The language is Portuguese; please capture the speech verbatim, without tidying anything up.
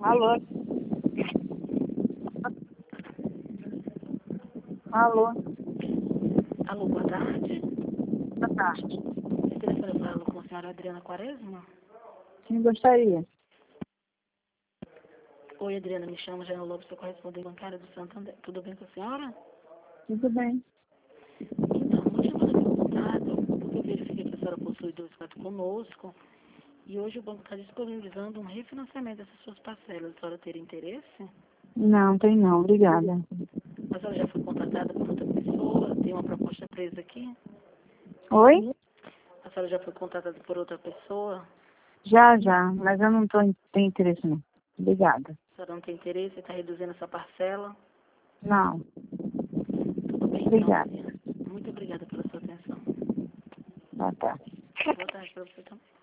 Alô? Alô? Alô, boa tarde. Boa tarde. Eu telefone falando com a senhora Adriana Quaresma. Quem gostaria? Oi, Adriana, me chamo Jana Lopes, sou correspondente bancária do Santander. Tudo bem com a senhora? Tudo bem. Então, eu chamando aqui o contato, porque eu verifiquei que a senhora possui dois cartões conosco, e hoje o banco está disponibilizando um refinanciamento dessas suas parcelas. A senhora teria interesse? Não, tem não. Obrigada. A senhora já foi contratada por outra pessoa? Tem uma proposta presa aqui? Oi? A senhora já foi contratada por outra pessoa? Já, já. Mas eu não tô, tenho interesse não. Obrigada. A senhora não tem interesse? Está reduzindo essa parcela? Não. Tudo bem, então, Obrigada. Adriana. Muito obrigada pela sua atenção. Boa tarde. Boa tarde para você também.